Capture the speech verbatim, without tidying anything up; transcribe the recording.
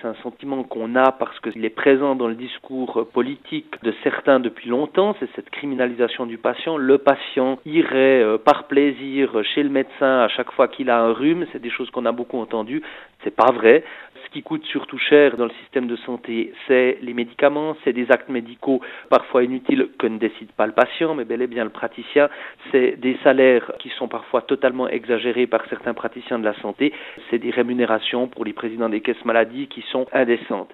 c'est un sentiment qu'on a parce qu'il est présent dans le discours politique de certains depuis longtemps, c'est cette criminalisation du patient. Le patient irait euh, par plaisir chez le médecin à chaque fois qu'il a un rhume, c'est des choses qu'on a beaucoup entendues, c'est pas vrai. Ce qui coûte surtout cher dans le système de santé, c'est les médicaments, c'est des actes médicaux parfois inutiles que ne décide pas le patient, mais bel et bien le praticien. C'est des salaires qui sont parfois totalement exagérés par certains praticiens de la santé. C'est des rémunérations pour les présidents des caisses maladie qui sont indécentes.